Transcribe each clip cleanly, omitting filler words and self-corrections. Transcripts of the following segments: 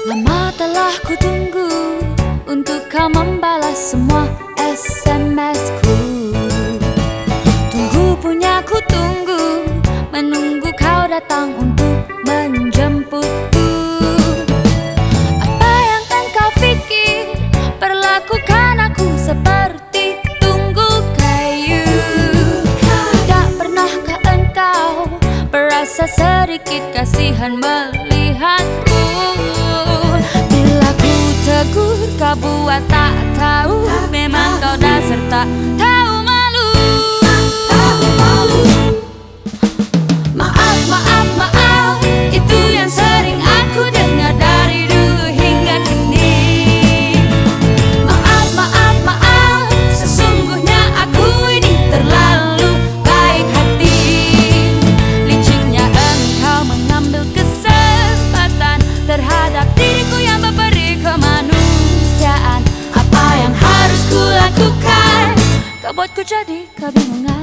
Lama telah ku tunggu untuk kau membalas semua SMS-ku. Tunggu punya ku tunggu, menunggu kau datang untuk menjemputku. Apa yang engkau pikir, perlakukan aku seperti tunggu kayu. Tidak pernahkah engkau berasa sedikit kasihan melihatku? Bila ku tegur kau buat tak tahu, memang kau dasar tak tahu malu. Maaf, maaf, maaf, itu yang sering aku dengar dari dulu hingga kini. Maaf, maaf, maaf, sesungguhnya aku ini terlalu baik hati. Liciknya engkau mengambil kesempatan terhadap diriku yang berperi kemanusiaan. Apa yang harus ku lakukan? Kau buatku jadi kebingungan.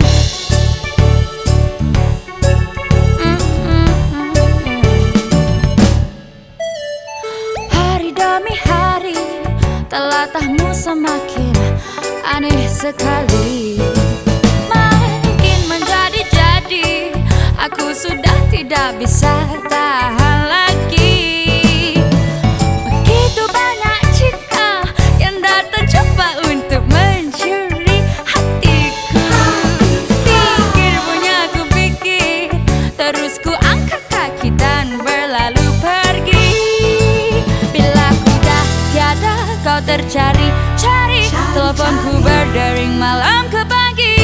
Hari demi hari telatahmu semakin aneh sekali. Makin menjadi-jadi, aku sudah tidak bisa tahan lagi. Begitu banyak cinta yang datang coba untuk mencuri hatiku. Pikir punya ku pikir, terus ku angkat kaki dan berlalu pergi. Bila ku dah tiada kau tercari-cari, teleponku berdering malam ke pagi.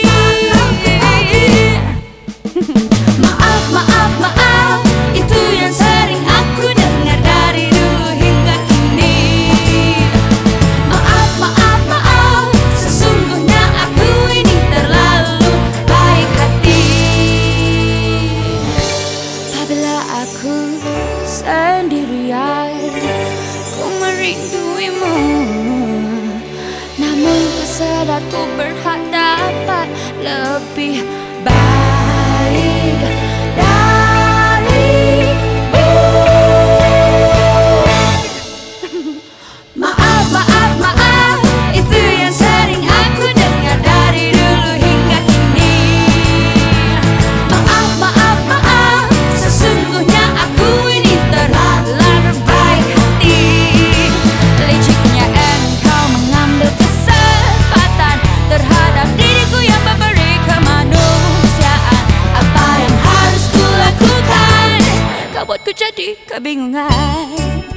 Maaf, maaf, maaf, itu yang sering aku dengar dari dulu hingga kini. Maaf, maaf, maaf, sesungguhnya aku ini terlalu baik hati. Apabila aku sendirian, ku merinduimu, namun ku sadar ku berhak dapat lebih baik darimu. Maaf, maaf, maaf, itu yang sering aku dengar dari dulu hingga kini. Maaf, maaf, maaf, sesungguhnya aku ini terlalu baik hati. Liciknya engkau mengambil kesempatan terhadap diriku yang memberi kemanusiaan. Apa yang harus ku lakukan? Kau buatku jadi kebingungan.